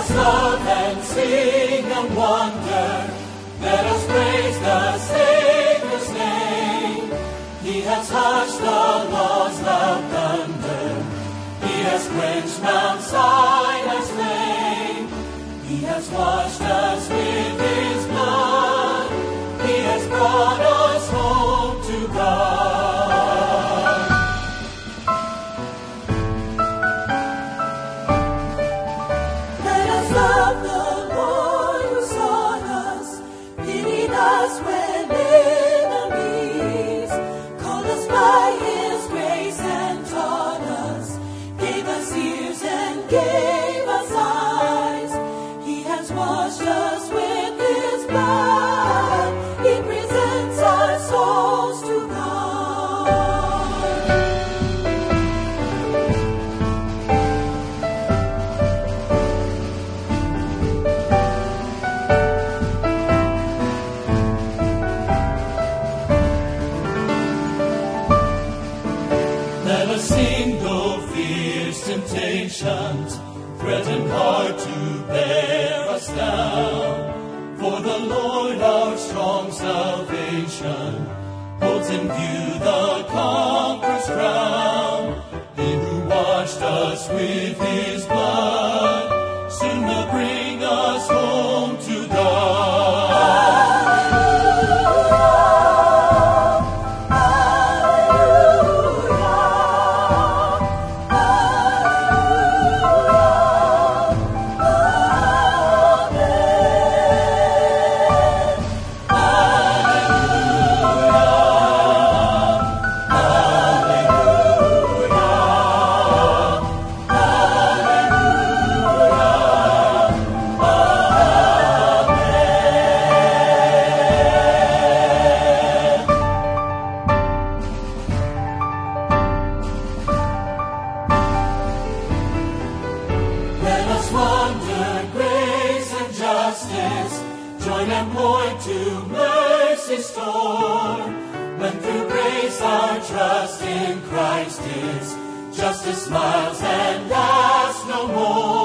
us love and sing and wonder. Let us praise the Savior's name. He has hushed the law's loud thunder. He has quenched Mount Sinai's flame. He has washed us with His blood. He has brought us home to God. Let us love the Lord who sought us, pitied us when enemies, called us by His grace and taught us, gave us ears and gave us eyes. He has washed us with His blood. He presents our souls to God. Let us sing though fierce temptations threaten hard to bear us down. For the Lord our strong salvation holds in view the conqueror's crown. He who washed us with His blood soon will bring us home to God. Let us wonder grace and justice, join and point to mercy's store. When through grace our trust in Christ is, justice smiles and asks no more.